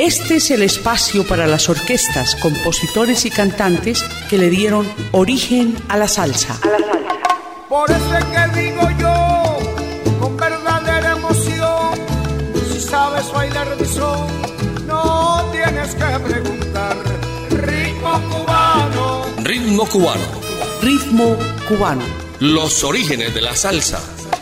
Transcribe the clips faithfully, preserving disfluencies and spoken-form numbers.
Este es el espacio para las orquestas, compositores y cantantes que le dieron origen a la salsa. A la salsa. Por eso es que digo yo, con verdadera emoción, si sabes bailar mi son, no tienes que preguntar. Ritmo cubano. Ritmo cubano. Ritmo cubano. Los orígenes de la salsa.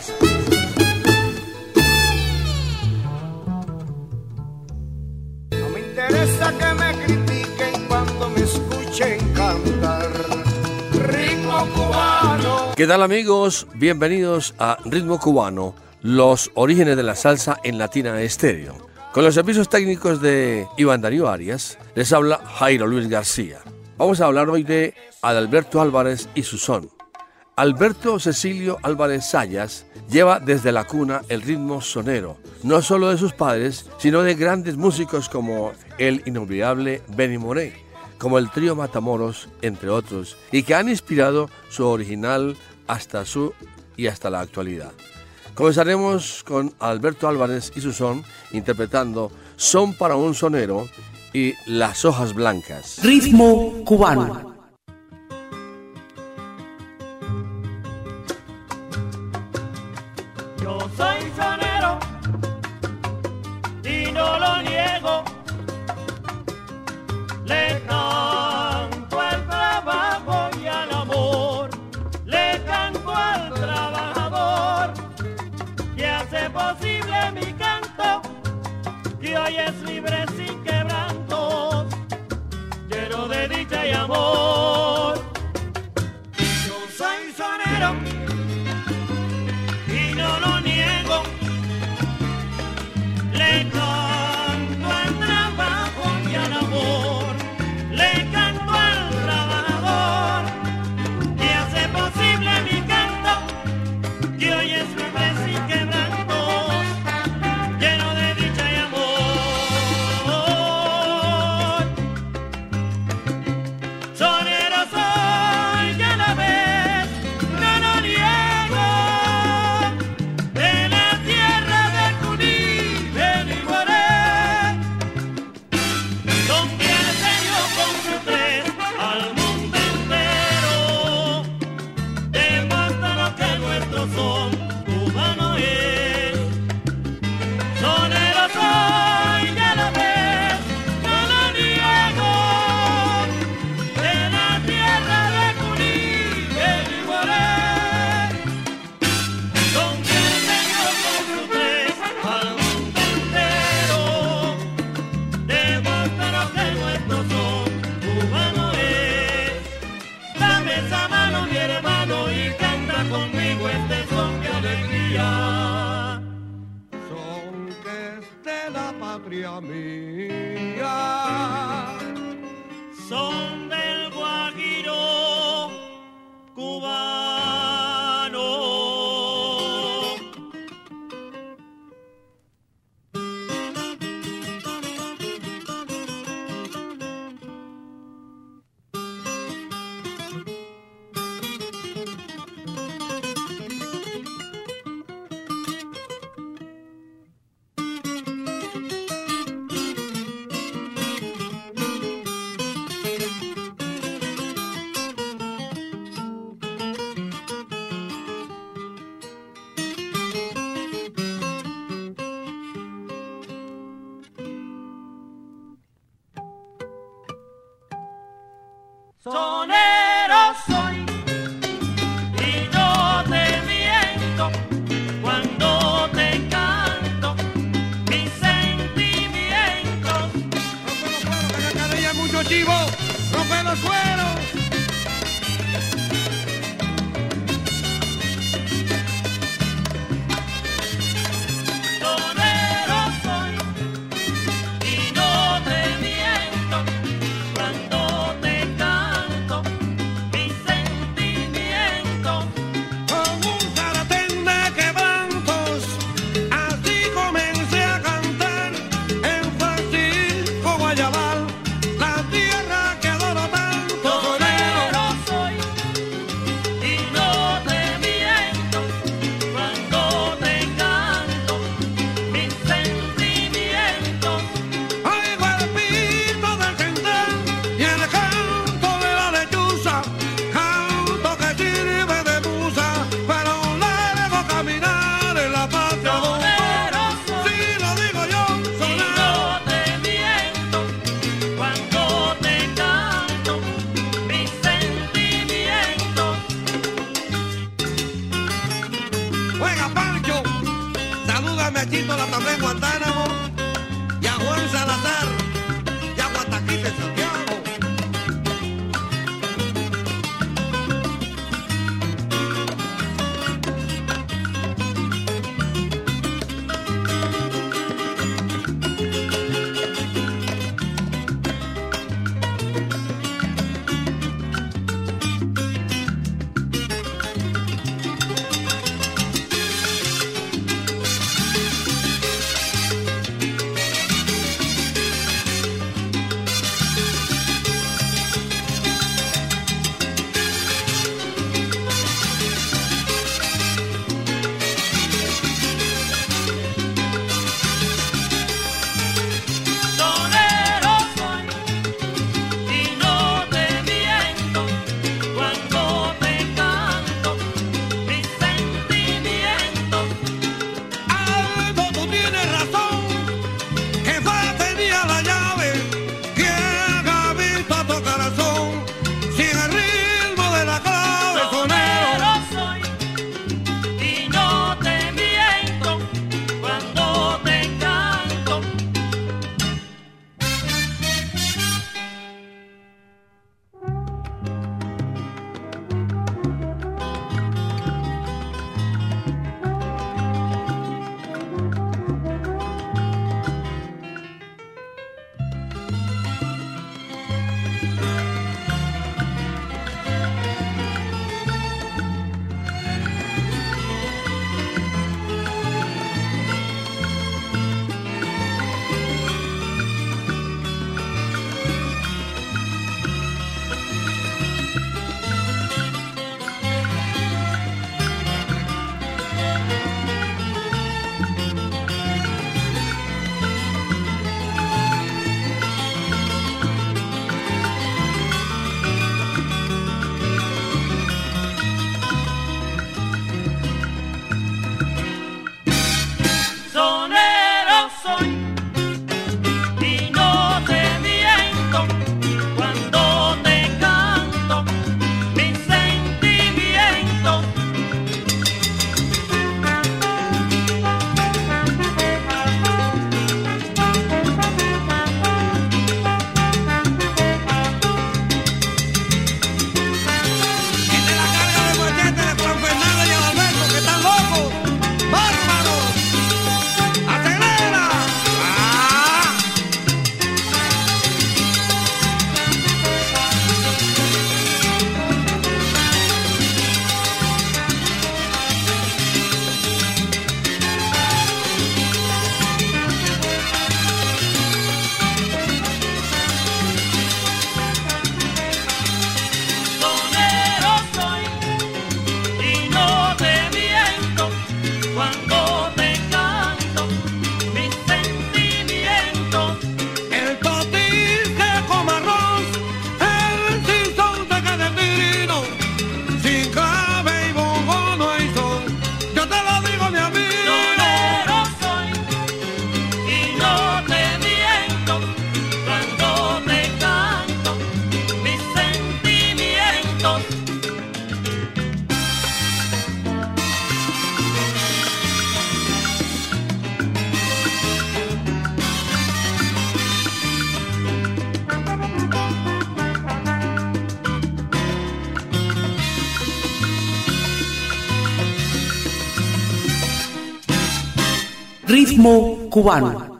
No me interesa que me critiquen cuando me escuchen cantar. Ritmo cubano. ¿Qué tal, amigos? Bienvenidos a Ritmo cubano, los orígenes de la salsa en Latina Estéreo. Con los servicios técnicos de Iván Darío Arias, les habla Jairo Luis García. Vamos a hablar hoy de Adalberto Álvarez y su son. Alberto Cecilio Álvarez Sayas lleva desde la cuna el ritmo sonero, no solo de sus padres, sino de grandes músicos como el inolvidable Benny Moré, como el trío Matamoros, entre otros, y que han inspirado su original hasta su y hasta la actualidad. Comenzaremos con Alberto Álvarez y su son, interpretando Son para un sonero y Las hojas blancas. Ritmo cubano. Yo soy sonero y no lo niego. Le canto al trabajo y al amor. Le canto al trabajador que hace posible mi canto, que hoy es libre sin quebrantos, lleno de dicha y amor. Yo soy sonero y no lo niego. Le canto al trabajo y al amor. Le canto al trabajador que hace posible mi canto, que hoy es libre sin quebrantos, lleno de dicha y amor. Sonero soy, ya la ves, no lo niego. De la tierra de Cuní, de Limoré, donde el Señor con su tres al mundo entero demuestra lo que nuestro son cubano es. Sonero soy, ya lo ves, no lo niego. De la tierra de Cuní, de Limoré, donde el Señor con su tres al mundo entero demuestra lo que nuestro son cubano es. Dame esa mano, mi hermano, y canta conmigo este son de alegría. Son que es de la patria mía. Son del Guajiro cubano. Sonero soy y no te miento cuando te canto mis sentimientos. Rompe los cueros, que acá hay mucho chivo. Rompe los cueros. Sonero soy y no te miento cuando te canto mis sentimientos. Con un sartén de quebrantos, así comencé a cantar en Francisco Guayabal, la tierra que adoro tanto. también Guantánamo, y a Juan Salazar, y a Guataquite Santiago. Ritmo cubano.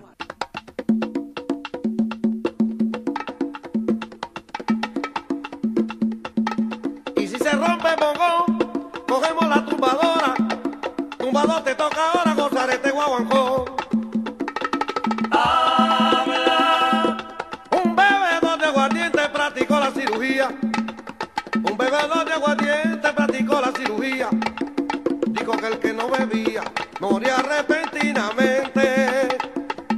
Y si se rompe el bongo, cogemos la tumbadora. Tumbador, te toca ahora gozar este guaguancó. Un bebedor de aguardiente practicó la cirugía. Un bebedor de aguardiente practicó la cirugía. Dijo que el que no bebía moría repentinamente.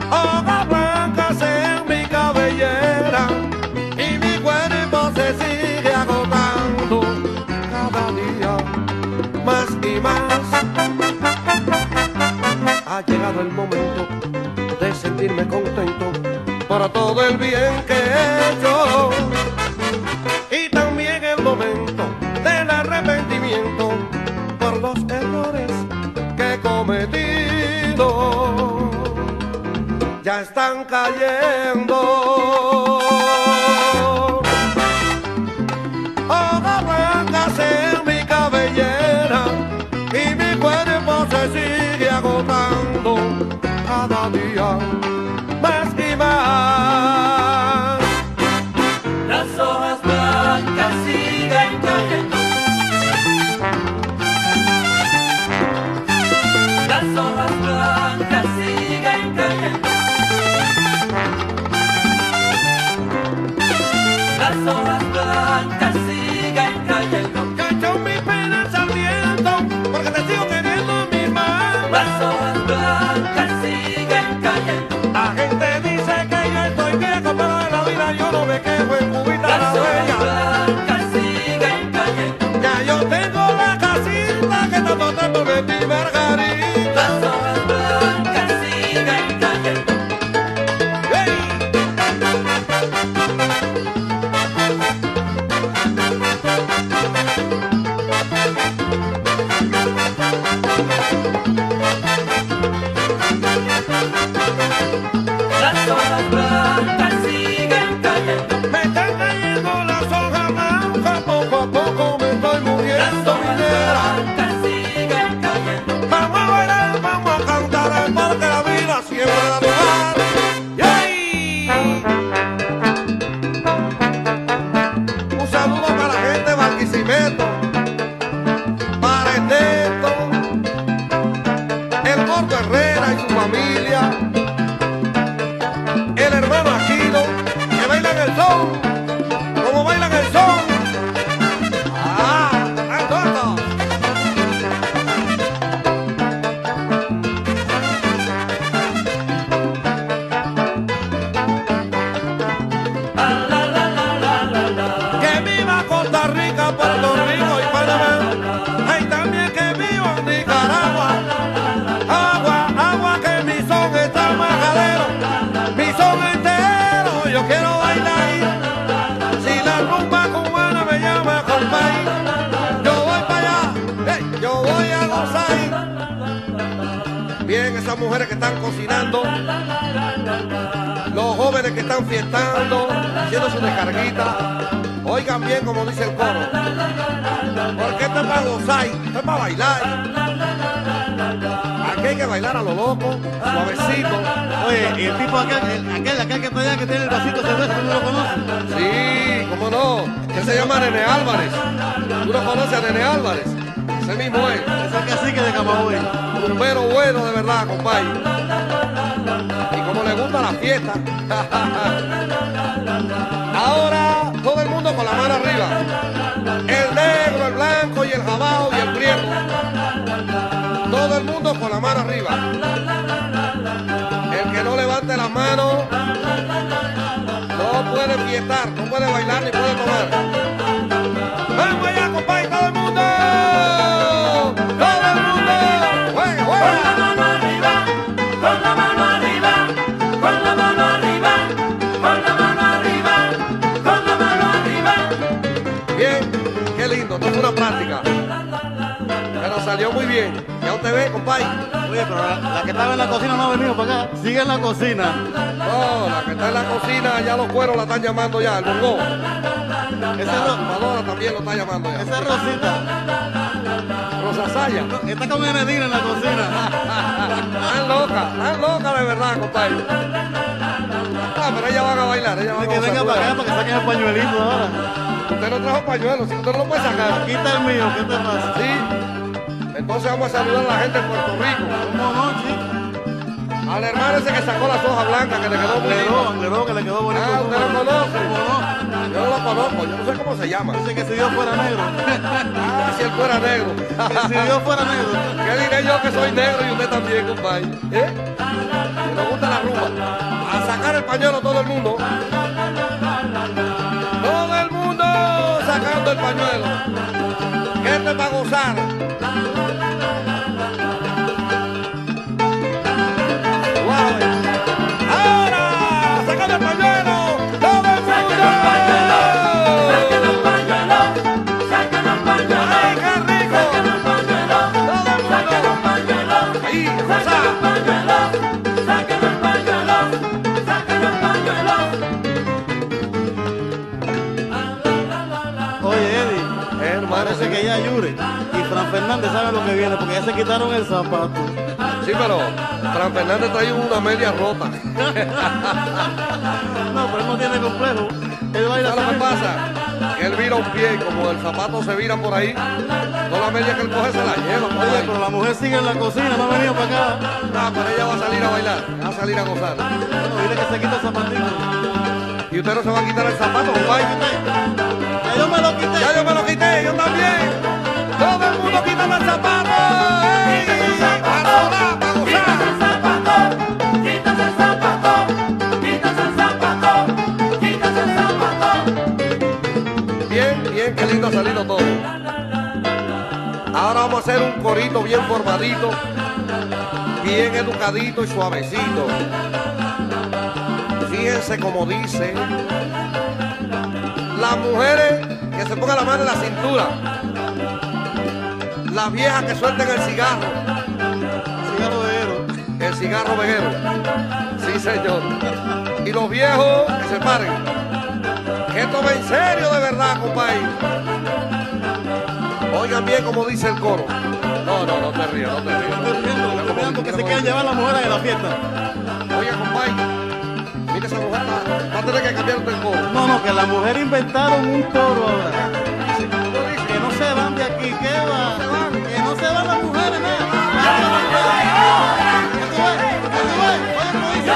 hojas blancas en mi cabellera y mi cuerpo se sigue agotando cada día más y más. Ha llegado el momento de sentirme contento por todo el bien que he hecho y también el momento del arrepentimiento por los errores que he cometido. Ya están cayendo hojas blancas en mi cabellera y mi cuerpo se sigue agotando cada día más y más. Las hojas blancas siguen cayendo. Las hojas blancas siguen cayendo. Las hojas blancas siguen cayendo. Cayó mi pena al viento porque te sigo queriendo en mis manos. Las hojas blancas siguen cayendo. La gente dice que yo estoy viejo, pero en la vida yo no me quejo en cubita la Las hojas bella. blancas siguen cayendo. Ya yo tengo la casita que tanto te prometí, Margarita. Las hojas blancas siguen cayendo. ¡Hey! Las hojas blancas siguen cayendo. Me están cayendo las hojas blancas, poco a poco me estoy Las muriendo, hojas minera. blancas siguen cayendo. Vamos a bailar, vamos a cantar, porque la vida siempre da lugar. ¡Yay! Un saludo para la gente de Barquisimeto, para Ernesto, el Gordo Herrera y su familia, el hermano Aquino, que bailan el son, como bailan el son. ¡Ah! ¡Al gordo! Que viva Costa Rica, Puerto Rico y Panamá. Hay también que viva Nicaragua. Agua, agua, que mi son está majadero. Mi son entero, yo quiero bailar. Si la rumba cubana me llama, compay, yo voy para allá, hey, yo voy a gozar. Bien, esas mujeres que están cocinando, los jóvenes que están fiestando, haciendo su descarguita. Oigan bien como dice el coro, porque esto es para gozar, esto es para bailar. Aquí hay que bailar a lo loco, suavecito. Oye, y el tipo aquel, el- aquel, aquel que está allá que tiene el vasito cerveza, ¿tú no lo conoces? Sí, cómo no, él se llama Nene Álvarez. ¿Tú no conoces a Nene Álvarez? Ese mismo es, Es el cacique de Camagüey. un pero bueno de verdad, compadre. Y como le gusta la fiesta. Ahora todo el mundo con la mano arriba. El negro, el blanco y el jabao y el prieto. Todo el mundo con la mano arriba. El que no levante las manos no puede fiestar, no puede bailar ni puede tomar. ¡Vamos allá, compadre, todo el mundo! ¡Todo el mundo! ¡Juega, Con la juega! mano arriba, con la mano arriba, con la mano arriba, con la mano arriba, con la mano arriba. Bien, qué lindo, esto fue una práctica. Pero salió muy bien. Ya usted ve, compadre. Oye, pero la, la que estaba en la cocina no ha venido para acá. Sigue en la cocina. No, la que está en la cocina, ya los cueros la están llamando ya, el bongo. Esa Esa es Ro- fumadora también lo está llamando ya. esa es Rosita. Rosa Saya. Está con Enedina en la cocina. Están loca, están loca de verdad, compadre. Ah, pero ellas van a bailar, ellas van Dice a que venga para acá bailar. para que saquen el pañuelito ahora. Usted no trajo pañuelos, si usted no lo puede sacar. Aquí está el mío, ¿qué te pasa? Sí. Entonces vamos a saludar a la gente de Puerto Rico. ¿Cómo no, chico? Al hermano ese que sacó las hojas blancas, que le quedó muy Leró, lindo. Leró, que le quedó bonito. Ah, ¿usted lo conoce? ¿Cómo no? Yo no lo conozco, yo no sé cómo se llama. Dice que si Dios fuera negro. Ah, si él fuera negro. Que si Dios fuera negro. ¿Qué diré yo que soy negro y usted también, compadre? ¿Eh? Que nos gusta la rumba. el pañuelo todo el mundo. Todo el mundo sacando el pañuelo. Que esto es para gozar. Wow. Ahora, sacando el pañuelo. Todo el mundo. Saquen el pañuelo, saquen el pañuelo, Ay, qué rico. saquen el pañuelo, Todo el saquen mundo. el pañuelo, Ahí, saquen el gozar. pañuelo, saquen el pañuelo, saquen el pañuelo. Oye, Eddie, Hermano, parece que ya Yure y Fran Fernández saben lo que viene porque ya se quitaron el zapato. sí, pero Fran Fernández trae una media rota. No, pero él no tiene complejo. Él baila ¿Sabes lo que salsa. pasa? Que él vira un pie y como el zapato se vira por ahí, toda la media que él coge se la lleva. por Oye, ahí. pero la mujer sigue en la cocina, no ha venido para acá. Ah, pero ella va a salir a bailar, va a salir a gozar. Bueno, dile que se quita el zapatito. Y usted no se va a quitar el zapato, compadre. Ya yo me lo quité. Ya yo me lo quité, yo también. Todo el mundo quitando el zapato. ¡Ey! Para volar, para Quitas gozar. el zapato, quitas el zapato, quitas el zapato, quitas el zapato. Bien, bien, qué lindo ha salido todo. Ahora vamos a hacer un corito bien formadito, bien educadito y suavecito. Fíjense como dice. Las mujeres que se pongan la mano en la cintura. Las viejas que suelten el cigarro. Cigarro de Ero. El cigarro veguero. Sí, señor. Y los viejos que se paren. Que esto va en serio de verdad, compadre. Oigan bien como dice el coro. No, no, no te rías, no te rías. Estoy riendo, estoy riendo porque se quieren llevar las mujeres de la fiesta. Oiga, compadre. Mira esa mujer, va, va a tener que cambiarte el coro. No, no, que las mujeres inventaron un coro ahora. ¿Cómo dice? Que no se van de aquí, ¿qué va? se van. Que no se van las mujeres, nada. ¿Qué tú ves? ¿Qué tú ves? Oye, ¿cómo dice?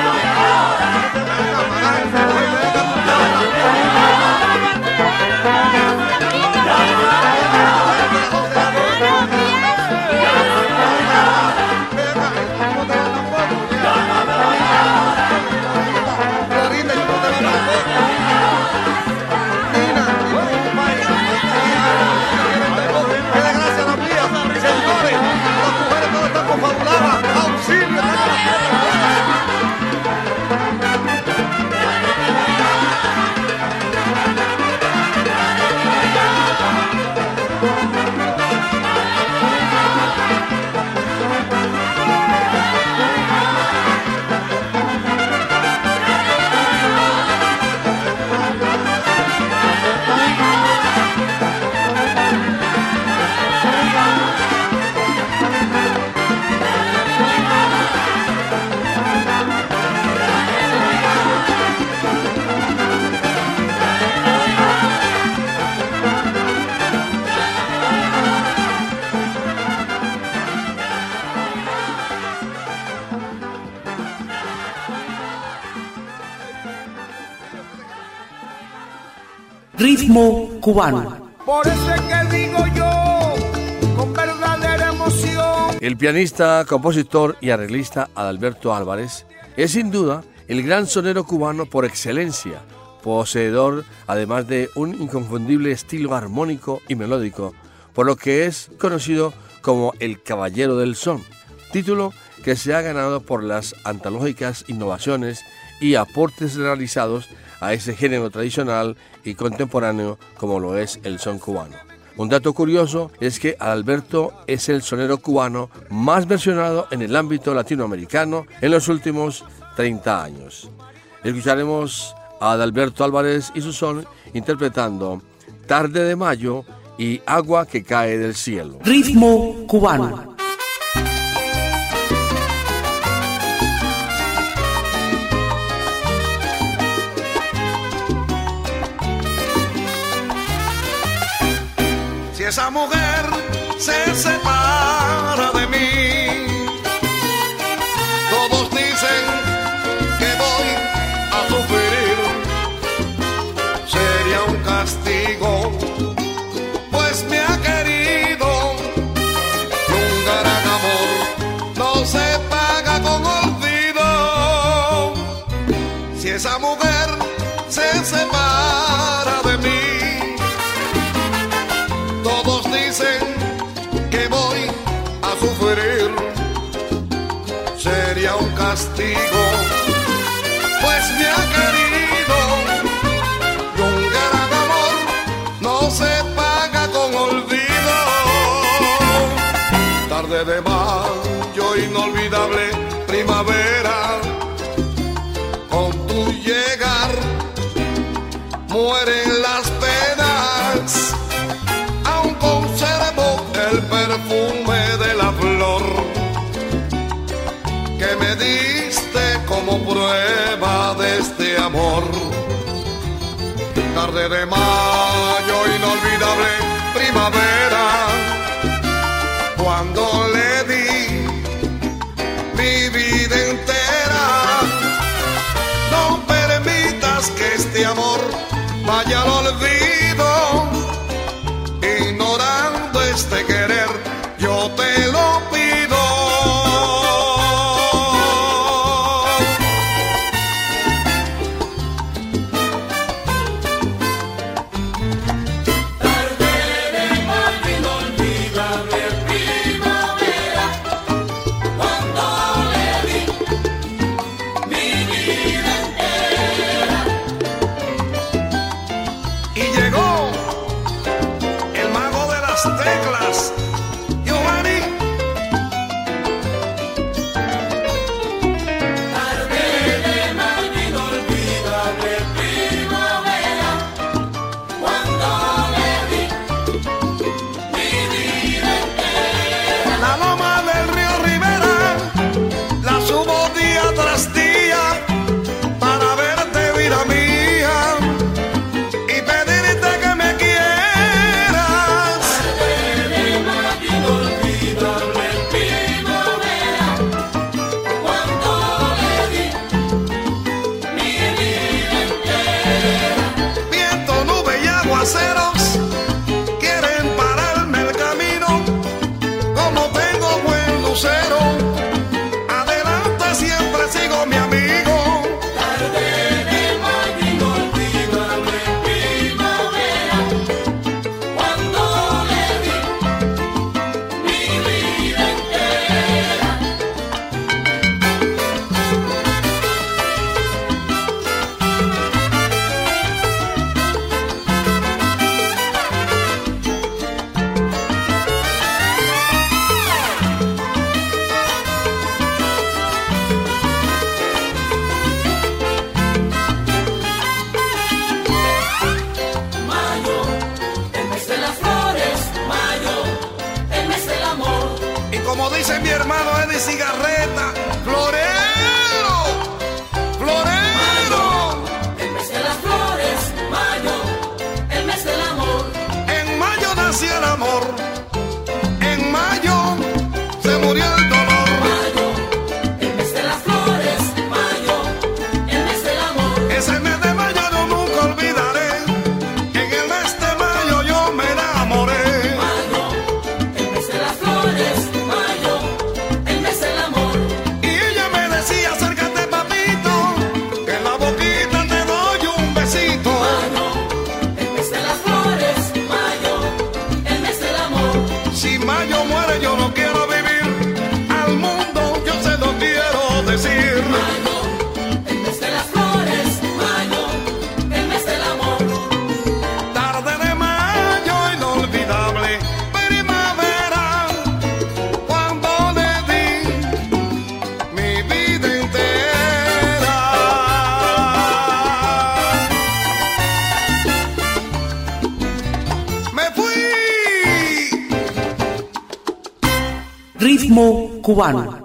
Ritmo cubano. Por eso es que digo yo, con verdadera emoción. El pianista, compositor y arreglista Adalberto Álvarez es sin duda el gran sonero cubano por excelencia, poseedor además de un inconfundible estilo armónico y melódico, por lo que es conocido como el Caballero del Son, título que se ha ganado por las antológicas innovaciones y aportes realizados a ese género tradicional y contemporáneo como lo es el son cubano. Un dato curioso es que Adalberto es el sonero cubano más versionado en el ámbito latinoamericano en los últimos treinta años. Escucharemos a Adalberto Álvarez y su son interpretando Tarde de Mayo y Agua que cae del cielo. Ritmo cubano. Si esa mujer se separa de mí, todos dicen que voy a sufrir. Sería un castigo, pues me ha querido. Y un gran amor no se paga con olvido. esa mujer se separa de mí. Todos dicen que voy a sufrir, sería un castigo, pues me ha querido. Y un gran amor no se paga con olvido. Tarde de mayo, inolvidable primavera, con tu llegar mueren las penas. Aún conservo el perfume de la flor que me diste como prueba de este amor. Tarde de mayo, inolvidable primavera, cuando le di mi vida entera. No permitas que este amor vaya al olvido, ignorando este querer, yo te lo pido. Ritmo cubano.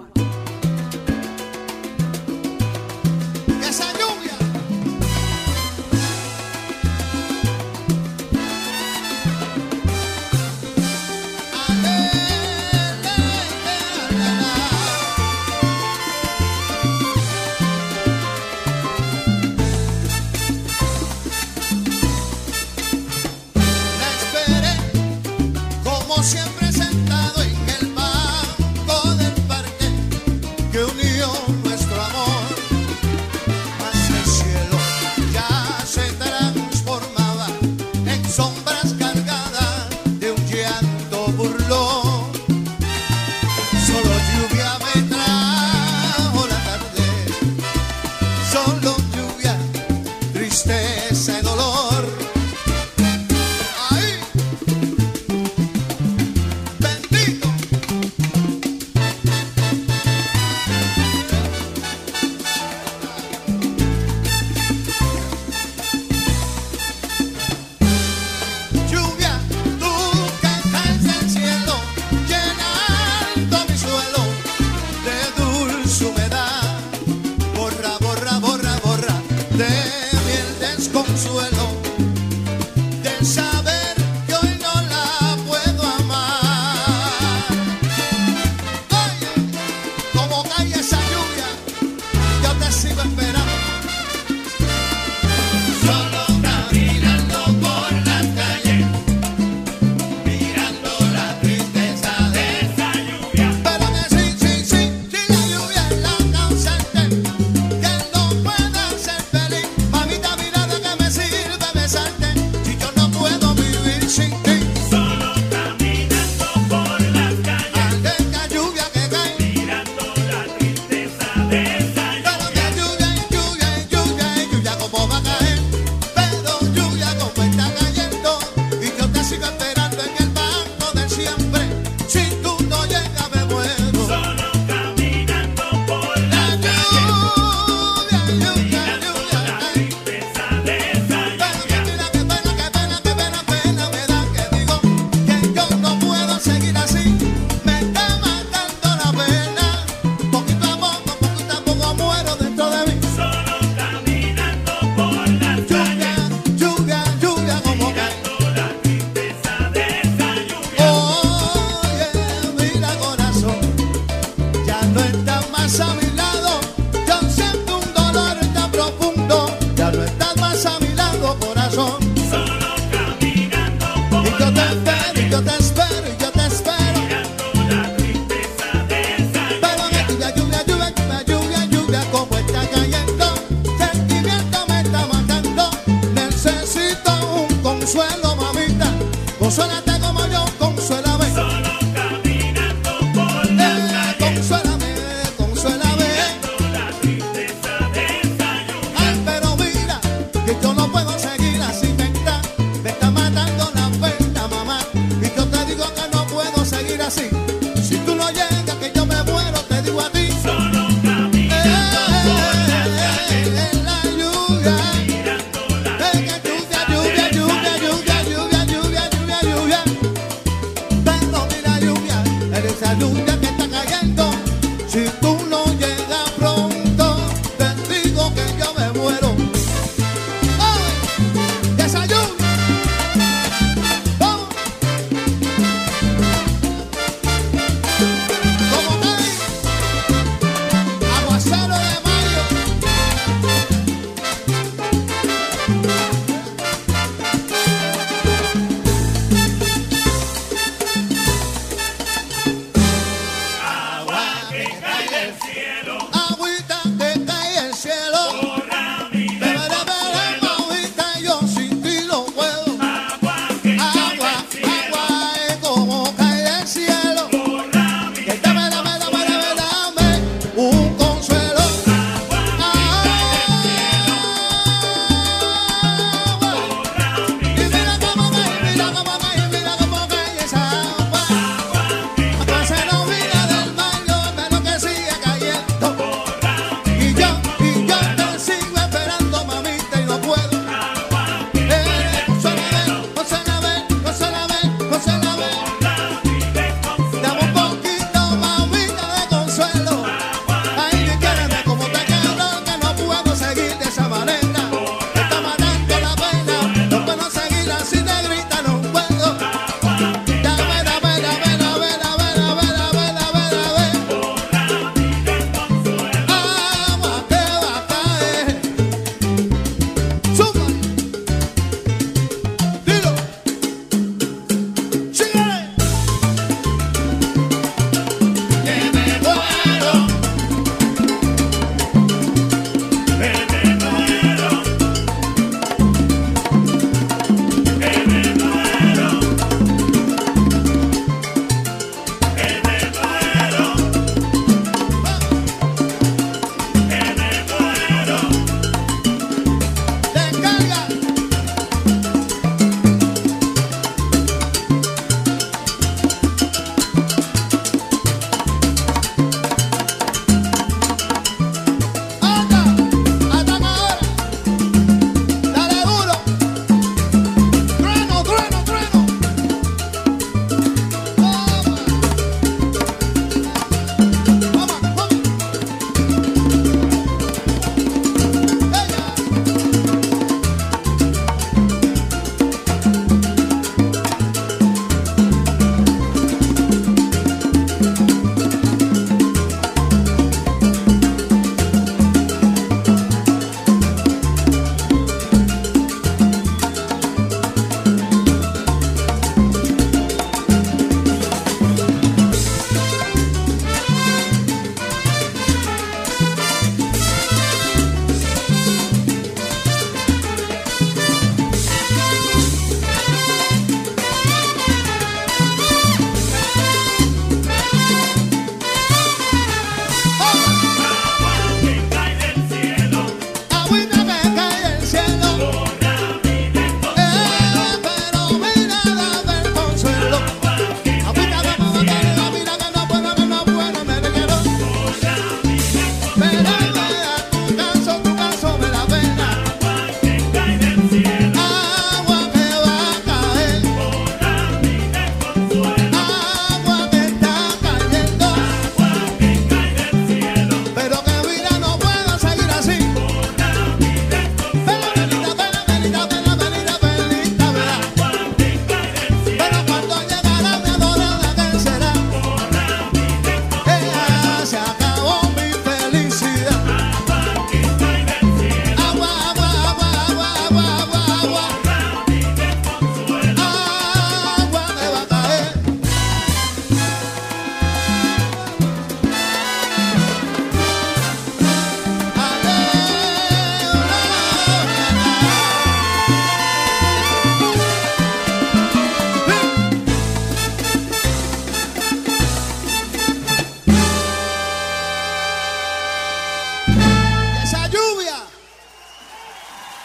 Siempre sentado en el banco del parque, de mí el desconsuelo de saber que hoy no la puedo amar. Oye, como cae esa lluvia, yo te sigo esperando. Solo caminando por las calles, mirando la tristeza de esa lluvia. Pero que sí, sí, sí, si la lluvia es la causante que no pueda ser feliz. Mamita, mira de qué me sirve besarte si yo no puedo vivir sin ti. Solo caminando por las calles, Al ver la lluvia que cae, mirando la tristeza de esa pero que lluvia y lluvia y lluvia y lluvia como va a caer. Pero lluvia como está cayendo y yo te sigo esperando en el banco del siempre. Si tú no llegas me muero. Solo caminando por La las calles, lluvia, lluvia, lluvia, la ay. tristeza de esa Pero lluvia. que mira qué pena, qué pena, qué pena, pena me da que digo que yo no puedo seguir así. Me está matando la pena. Poquito a poco, poquito a poco muero dentro de mí. Solo caminando por las calles, Lluvia, lluvia, lluvia como cae. la tristeza de esa lluvia. Oye, mira corazón, ya no estás más a mi lado. Yo siento un dolor tan profundo. Ya no estás más a mi lado, corazón. Solo caminando por Y yo te espero, y yo te espero, y yo te espero. la tristeza de esa Pero que lluvia, lluvia, lluvia, lluvia, lluvia, lluvia, como está cayendo. Sentimiento me está matando. Necesito un consuelo, mamita. Consuélate como yo, consuélame. Solo caminando por Eh, consuélame, consuélame. la tristeza de esa lluvia. Ay, pero mira, que yo no puedo seguir así, me está, me está matando la pena, mamá. Y yo te digo que no puedo seguir así. Si tú no llegas, que yo me muero, te digo a ti. Solo Eh, caminando por las calles, en la lluvia. mirando la Eh, que lluvia, lluvia, lluvia, lluvia, lluvia, lluvia, lluvia, lluvia. Pero mira lluvia, eres esa lluvia que está cayendo. Si tú no llegas pronto, te digo que yo me muero. ¡Ay! ¡Esa lluvia! ¡Vamos! ¿Cómo cae? Aguacero de mayo. agua que cae del cielo, Agüita que cae el cielo. borra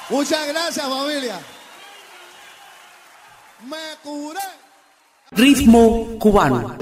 Muchas gracias, familia. Me curé. Ritmo cubano.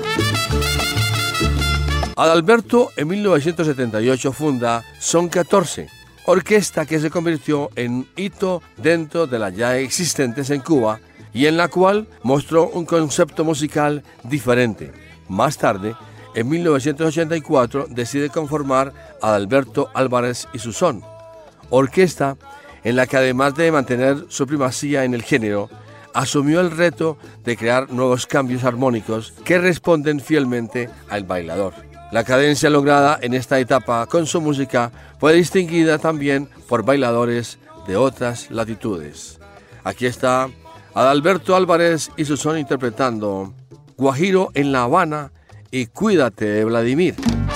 Adalberto en mil novecientos setenta y ocho funda Son catorce, orquesta que se convirtió en hito dentro de las ya existentes en Cuba y en la cual mostró un concepto musical diferente. Más tarde, en mil novecientos ochenta y cuatro, decide conformar Adalberto Álvarez y su Son, orquesta en la que además de mantener su primacía en el género, asumió el reto de crear nuevos cambios armónicos que responden fielmente al bailador. La cadencia lograda en esta etapa con su música fue distinguida también por bailadores de otras latitudes. Aquí está Adalberto Álvarez y su Son interpretando Guajiro en La Habana y Cuídate de Vladimir.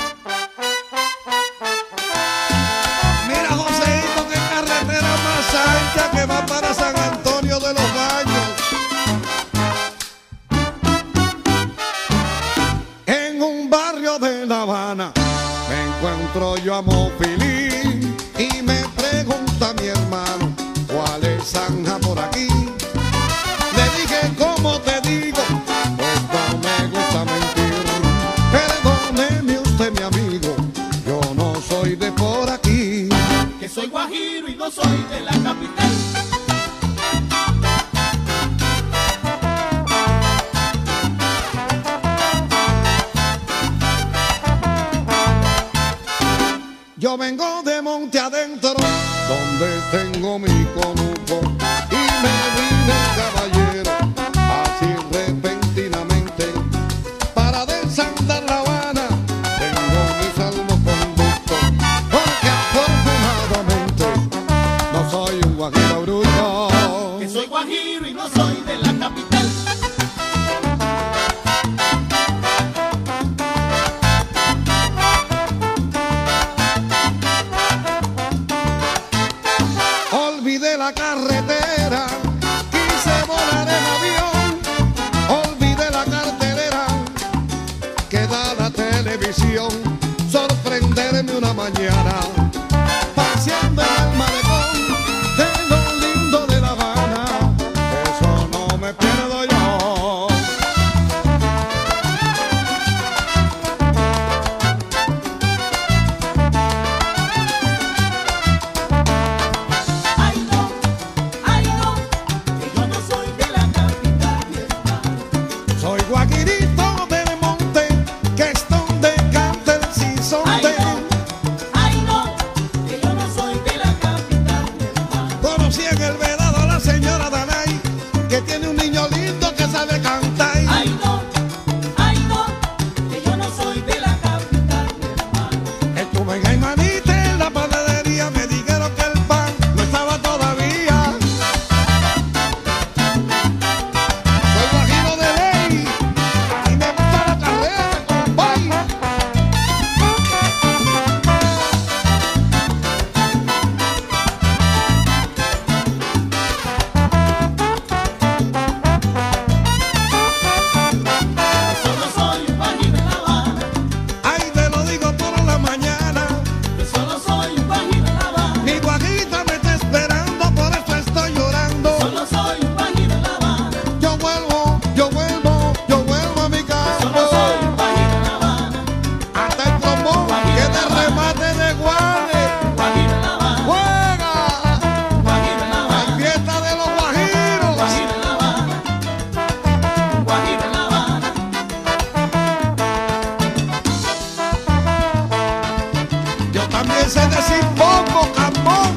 Mira, Joseito, qué carretera más ancha que va para San Antonio de los Baños. En un barrio de La Habana me encuentro yo a Mofilín y me pregunta mi hermano, ¿cuál es Zanja por aquí? Le dije, ¿cómo te digo? Pues no me gusta mentir. Perdóneme usted, mi amigo, yo no soy de por aquí. Que soy guajiro y no soy de la capital. Yo vengo de monte adentro, donde tengo mi conuco, y me vine caballero, así repentinamente, para desandar La Habana. Tengo mi salvoconducto, porque afortunadamente no soy un guajiro bruto. Que soy guajiro y no soy de la capital. Olvidé la carretera, quise volar en avión, olvidé la cartelera que da la televisión, sorprenderme una mañana paseando en el malecón de lo lindo de La Habana, eso no me pierdo yo. Ay no, ay no, que yo no soy de la capital, mi hermano. Soy guajirito del monte, que es donde canta el Ay sisonte. no, ay no, que yo no soy de la capital, mi hermano. Conocí en el vedado a la señora Danay, que tiene un niño lindo que sabe cantar. Ay no, ay no, que yo no soy de la capital, mi hermano. Estuve en Aymanita en la panadería, me dijeron que el pan no estaba todavía. Soy guajiro de ley y me gusta la carrera, compay. Solo soy un guajiro en La Habana. Ay, te lo digo toda la mañana. Que solo soy un guajiro en La Habana. Mi guajita me está esperando, por eso estoy llorando. Solo soy un guajiro en La Habana. Yo vuelvo, yo vuelvo, yo vuelvo a mi Solo soy campo. un guajiro en La Habana. Hasta el trombón que de remate de guane. Guajiro en La Habana. ¡Juega! Guajiro en La Hay Habana. fiesta de los guajiros. Guajiro en La Habana. Guajiro en La Habana. Yo también sé decir poco, cambón.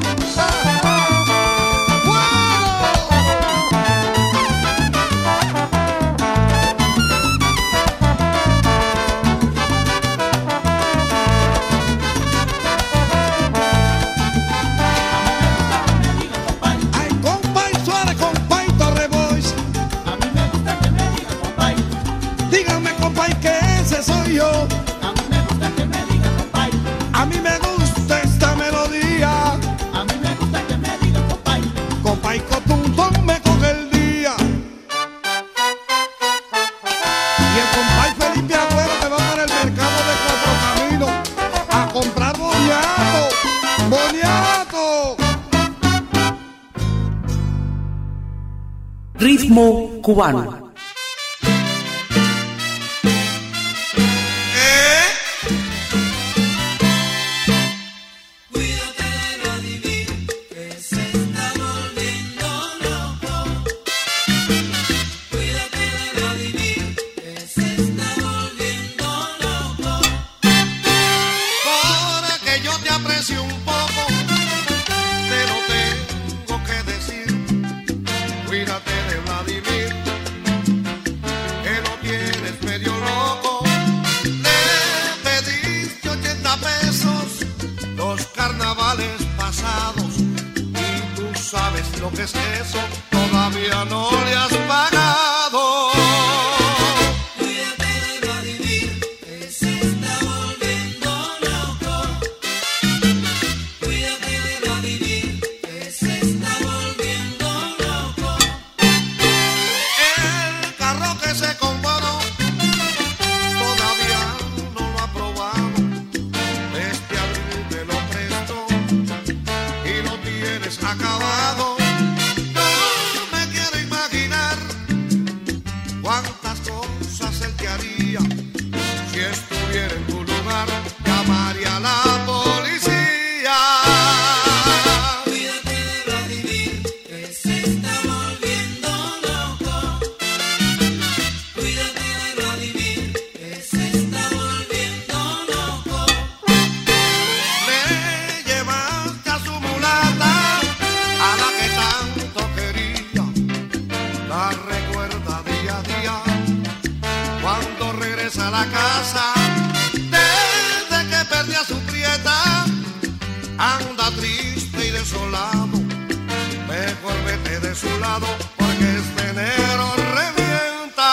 Ay, compay Suárez, compay Torre Boys. A mí me gusta que me digan compay. Díganme, compay, que ese soy yo. A mí me gusta que me digan compay. A mí me gusta esta melodía. A mí me gusta que me digan compay. Compay Cotuntón me coge el día. Y el compay Felipe Agüero que va para el mercado de Cuatro Caminos a comprar boniato. ¡Boniato! Ritmo cubano. Lo que es eso, todavía no le has pagado. Cuídate de Vladimir, que se está volviendo loco. Cuídate de Vladimir, que se está volviendo loco. El carro que se compró todavía no lo ha probado. Este abril te lo presto y lo tienes acabado. Cuántas cosas él te haría si estuviera en tu lugar, llamaría a la policía. Cuídate de Vladimir, que se está volviendo loco. Cuídate de Vladimir, que se está volviendo loco. Le llevaste a su mulata, a la que tanto quería, la recuerda día a día. Cuando regresa a la casa, desde que perdió a su prieta, anda triste y desolado. Mejor vete de su lado, porque este enero revienta.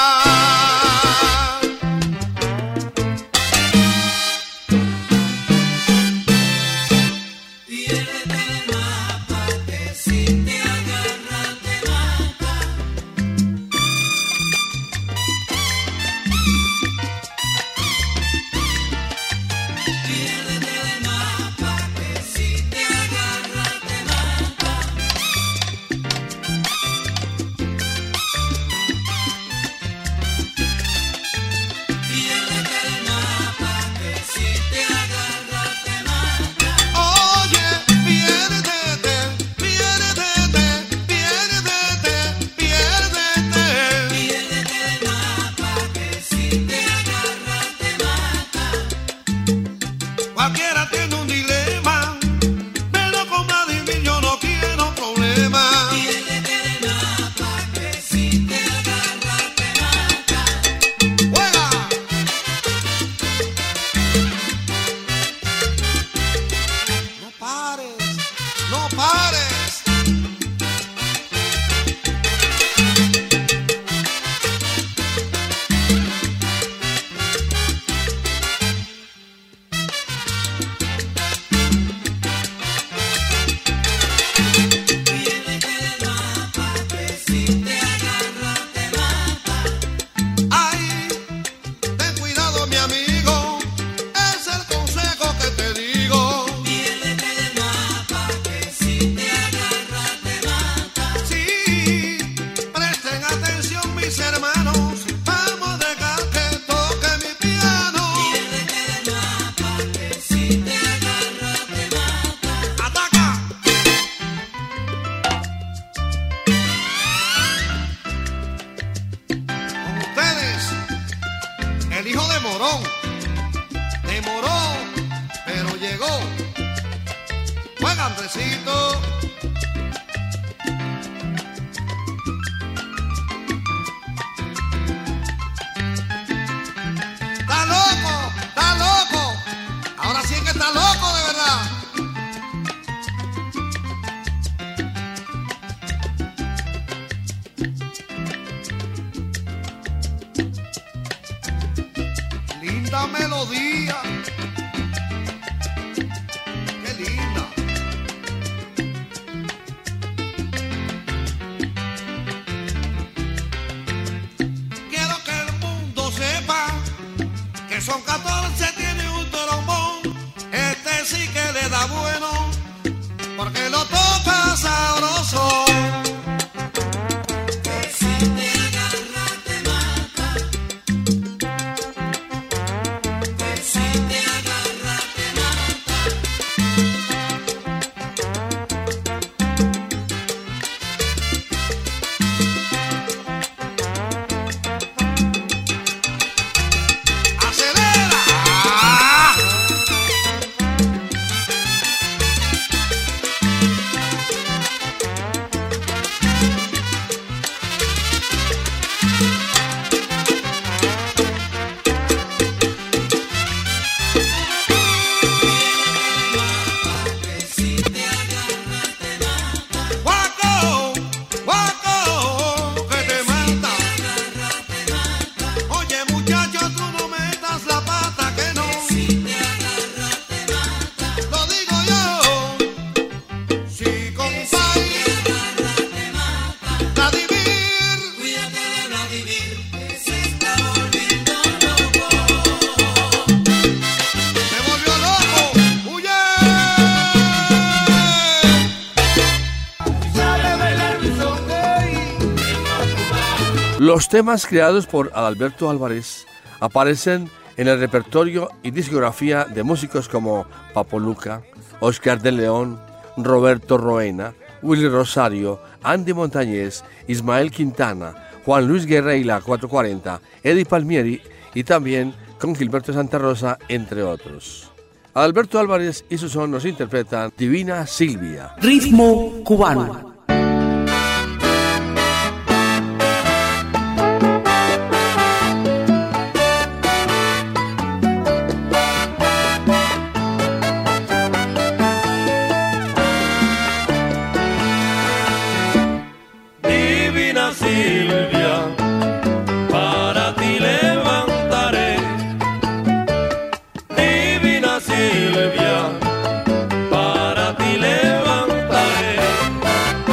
Piérdete del mapa, que si te agarra te mata. Piérdete del mapa, que si te agarra te mata. Piérdete del mapa, que si te agarra te mata. Oye, piérdete, piérdete, piérdete, piérdete. Piérdete del mapa, que si te agarra te mata. Cualquiera tiene un dilema, pero con Vladimir yo no quiero problemas. Piérdete del mapa, que si te agarra te mata. ¡Juega! No pares, no pares. Piérdete del mapa, que si te agarra te mata. Ay, ten cuidado, mi amigo, es el consejo que te digo. Piérdete del mapa, que si te agarra te mata. Sí, presten atención mis hermanos, vamos a dejar que toque mi piano. Piérdete del mapa, que si te agarra te mata. ¡Ataca! Con ustedes, el hijo de Morón. Demoró, pero llegó. Juega, Andresito. ¡Está loco! ¡Está loco! Ahora sí es que está loco, de verdad. Linda melodía. Qué linda. Quiero que el mundo sepa que son catorce, tiene un trombón. Este sí que le da bueno, porque lo toca sabroso. Que Los temas creados por Adalberto Álvarez aparecen en el repertorio y discografía de músicos como Papo Luca, Oscar de León, Roberto Roena, Willy Rosario, Andy Montañez, Ismael Quintana, Juan Luis Guerra y la cuatrocientos cuarenta, Eddie Palmieri y también con Gilberto Santa Rosa, entre otros. Adalberto Álvarez y su son nos interpretan Divina Silvia. Ritmo cubano. Silvia, para ti levantaré, divina Silvia, para ti levantaré.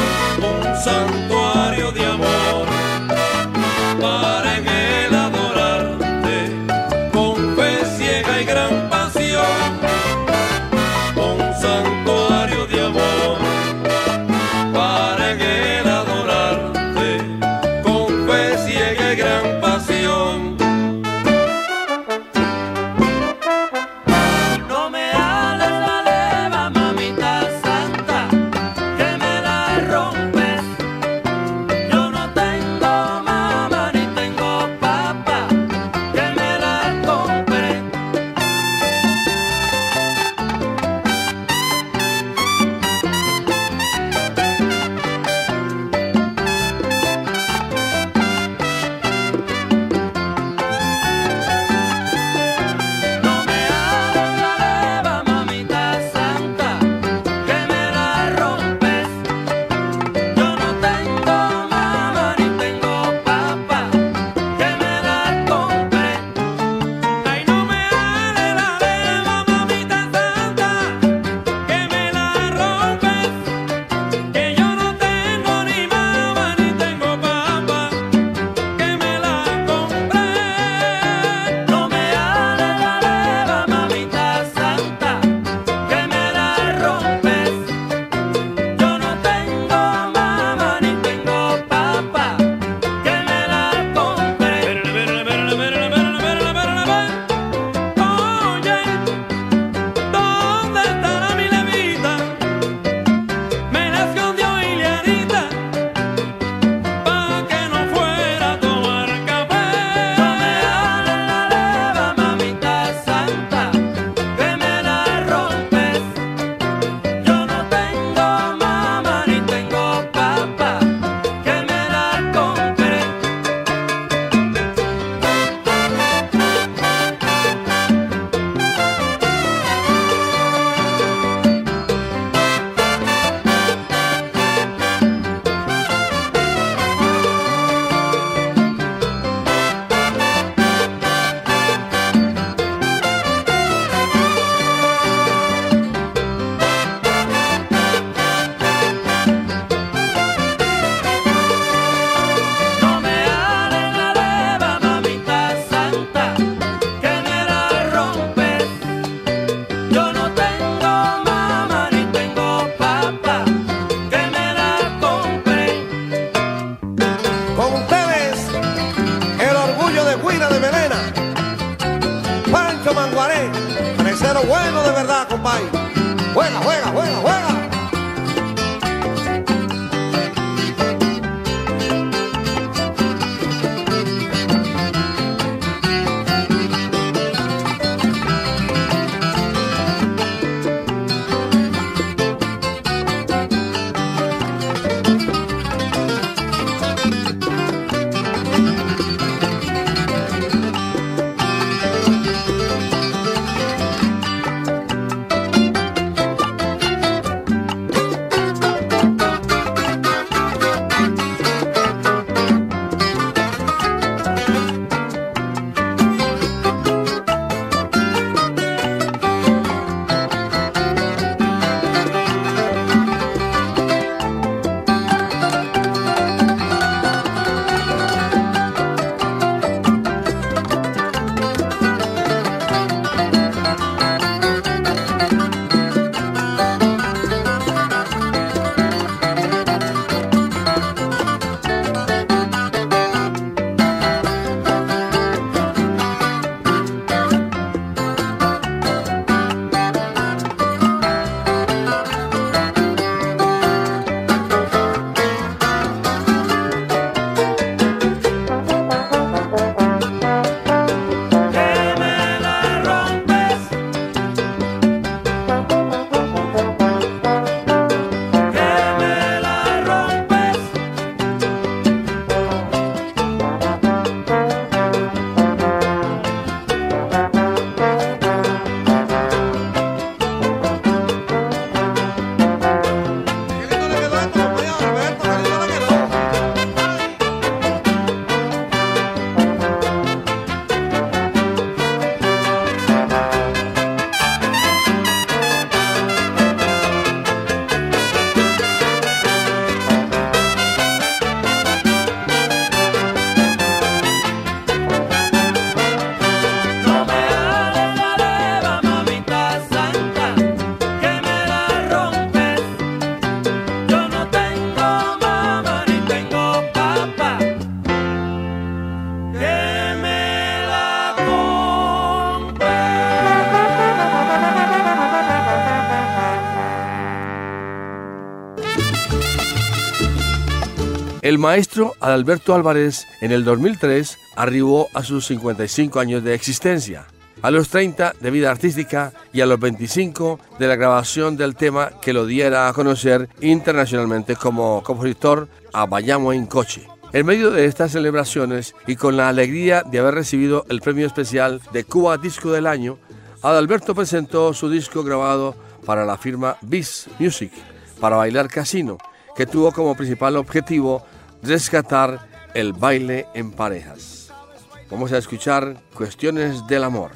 El maestro Adalberto Álvarez en el dos mil tres arribó a sus cincuenta y cinco años de existencia, a los treinta de vida artística y a los veinticinco de la grabación del tema que lo diera a conocer internacionalmente como compositor a Vayamos en Coche. En medio de estas celebraciones y con la alegría de haber recibido el premio especial de Cuba Disco del Año, Adalberto presentó su disco grabado para la firma Bis Music, Para Bailar Casino, que tuvo como principal objetivo rescatar el baile en parejas. Vamos a escuchar Cuestiones del Amor.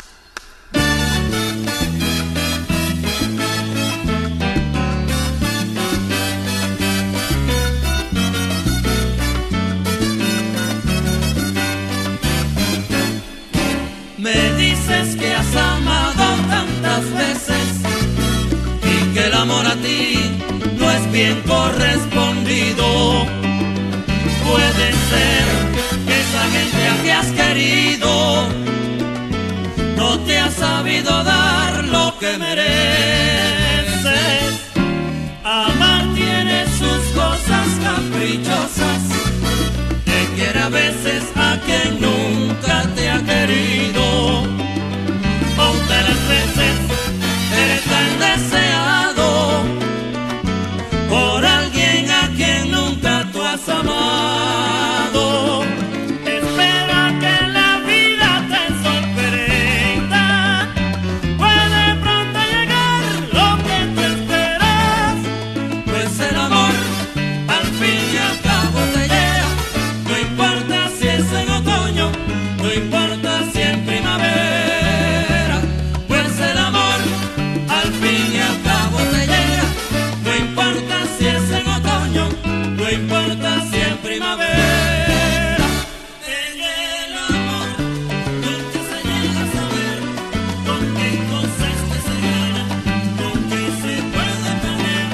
Me dices que has amado tantas veces y que el amor a ti no es bien correspondido. Puede ser que esa gente a que has querido no te ha sabido dar lo que mereces. Amar tiene sus cosas caprichosas, te quiere a veces a quien nunca te ha querido. Ponte las veces eres tan deseado por alguien a quien nunca tú has amado. Espera que la vida te sorprenda, puede pronto llegar lo que tú esperas, pues el amor al fin y al cabo te llega, no importa si es en otoño, no importa si en primavera, pues el amor al fin y al cabo te llega, no importa si es en otoño, no importa si en primavera. En el amor nunca se llega a saber con qué cosas que se gana, con qué se puede perder.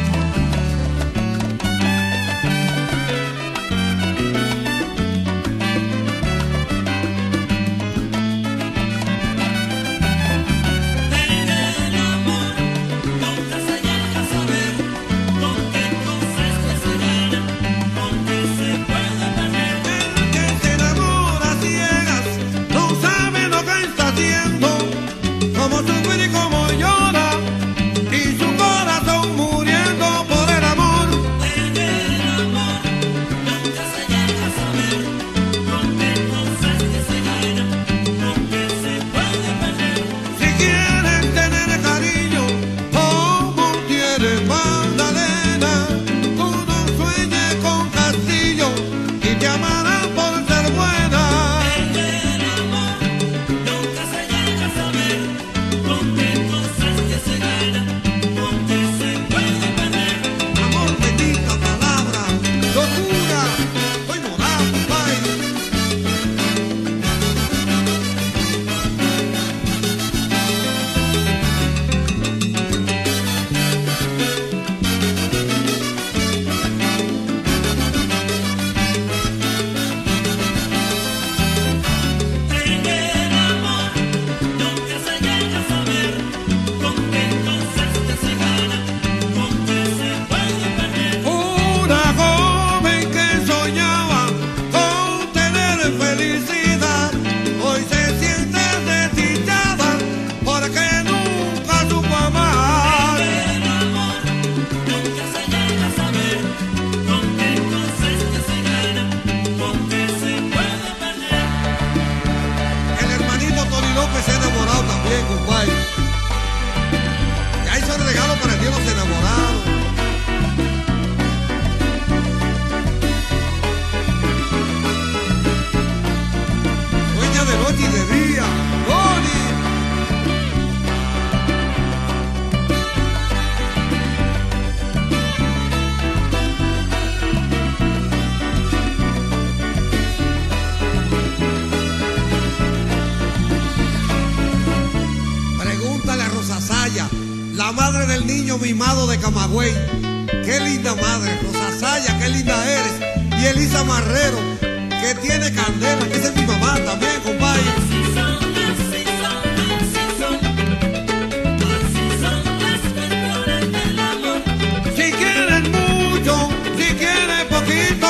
En el amor nunca se llega a saber con qué cosas que se gana, con qué se puede perder. El que se enamora a ciegas no sabe lo que está haciendo, como sufre y como llora, y su corazón muriendo por el amor. En el amor nunca se llega a saber con qué cosas que se gana, con qué se puede perder. Si quieren tener cariño, como tiene Magdalena, tú no sueñes con castillo y te amarán por ser buena. En el amor nunca se llega a saber con qué cosas que se gana, con qué se puede perder. Amor, bendita palabra, locura, estoy morado, compadre. En el amor nunca se llega a saber con qué cosas que se gana, con qué se puede perder. Una joven que soñaba con tener felicidad, hoy se siente desdichada porque nunca supo amar. En el amor nunca se llega a saber con qué cosas que se gana, con qué se puede perder. El hermanito Tony López se ha enamorado también, compadre. Ya hizo el regalo para el día de los enamorados. Sueña de noche y de día, Tony. Pregúntale a Rosa Saya, la madre del niño mimado de Camagüey. Qué linda madre, Rosa Saya, qué linda eres. Y Elisa Marrero, que tiene candela, que esa es mi mamá también, compadre. Así son, así son, así son, así son las cuestiones del amor. Si quieres mucho, si quieres poquito,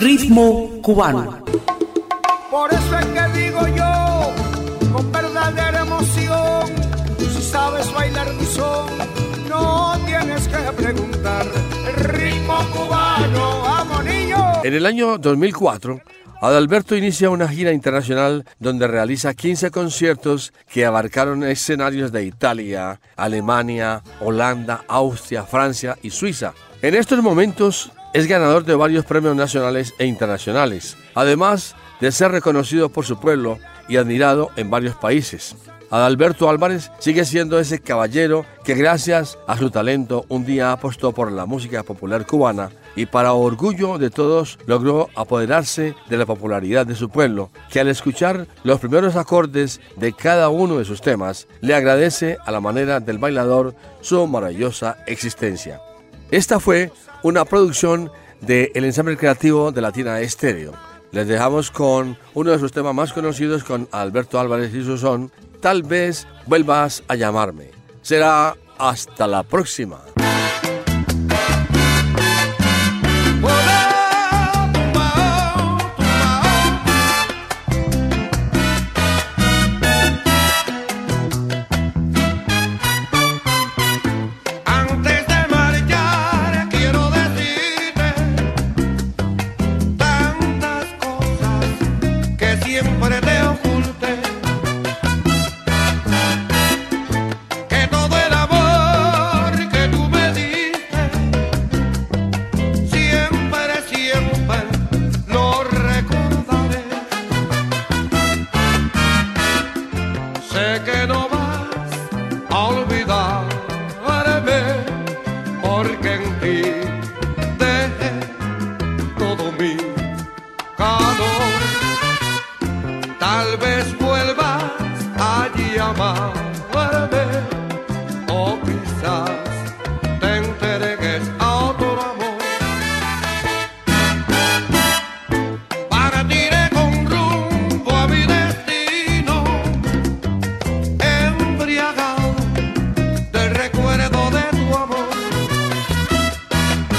ritmo cubano. Por eso es que digo yo, con verdadera emoción, si sabes bailar mi son, no tienes que preguntar. El ritmo cubano, ¡vamos, niño! En el año dos mil cuatro, Adalberto inicia una gira internacional donde realiza quince conciertos que abarcaron escenarios de Italia, Alemania, Holanda, Austria, Francia y Suiza. En estos momentos es ganador de varios premios nacionales e internacionales, además de ser reconocido por su pueblo y admirado en varios países. Adalberto Álvarez sigue siendo ese caballero que gracias a su talento un día apostó por la música popular cubana y para orgullo de todos logró apoderarse de la popularidad de su pueblo, que al escuchar los primeros acordes de cada uno de sus temas le agradece a la manera del bailador su maravillosa existencia. Esta fue una producción del ensamble creativo de Latina Estéreo. Les dejamos con uno de sus temas más conocidos con Alberto Álvarez y su son, Tal vez vuelvas a llamarme. Será hasta la próxima. Antes de marchar quiero decirte tantas cosas que siempre te oculté. Que todo el amor que tú me diste siempre, siempre lo recordaré. Sé que no vas a olvidarme porque en ti dejé todo mi calor. Tal vez vuelvas a llamarme o quizás te entregues a otro amor. Partiré con rumbo a mi destino, embriagado del recuerdo de tu amor.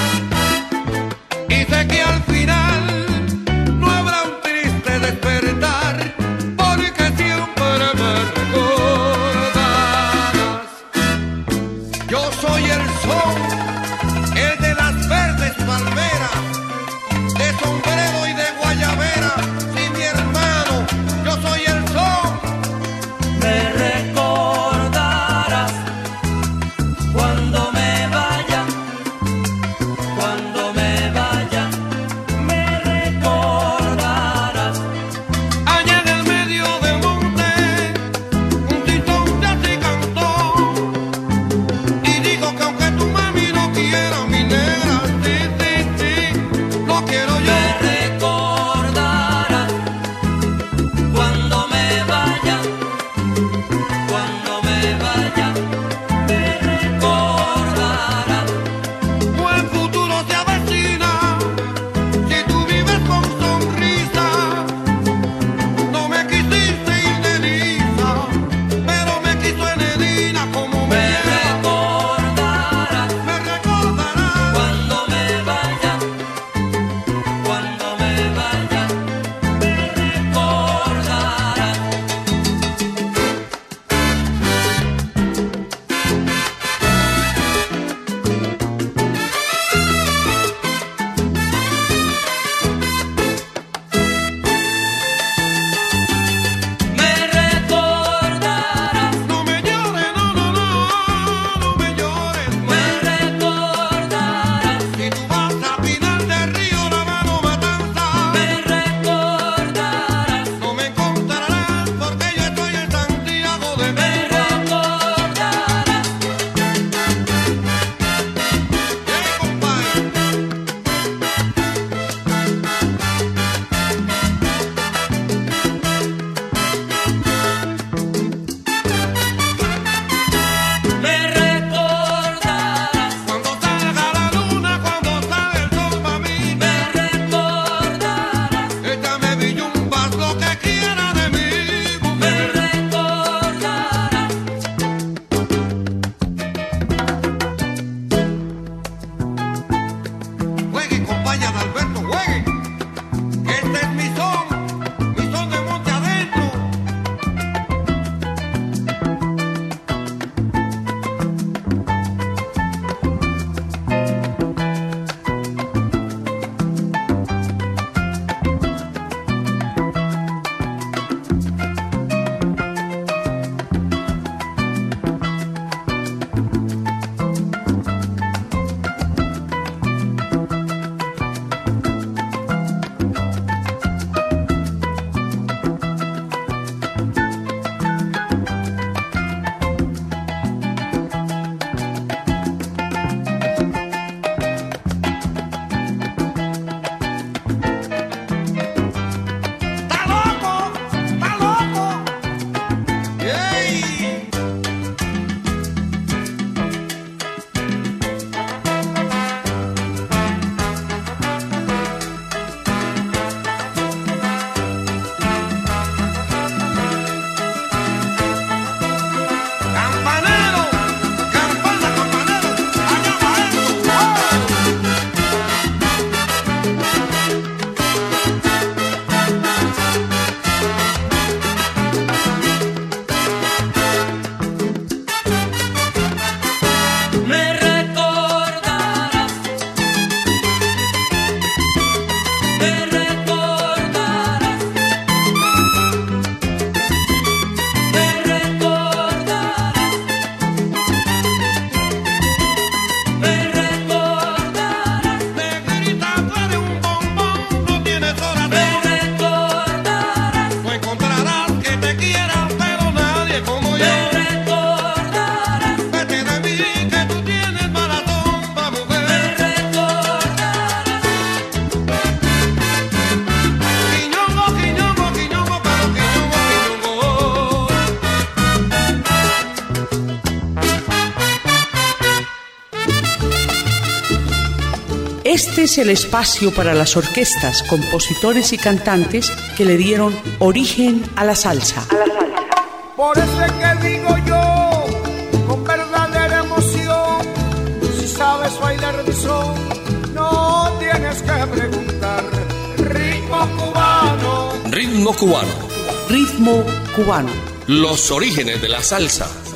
Este es el espacio para las orquestas, compositores y cantantes que le dieron origen a la salsa. Por eso es que digo yo, con verdadera emoción, si sabes bailar mi son, no tienes que preguntar. Ritmo cubano. Ritmo cubano. Ritmo cubano. Los orígenes de la salsa.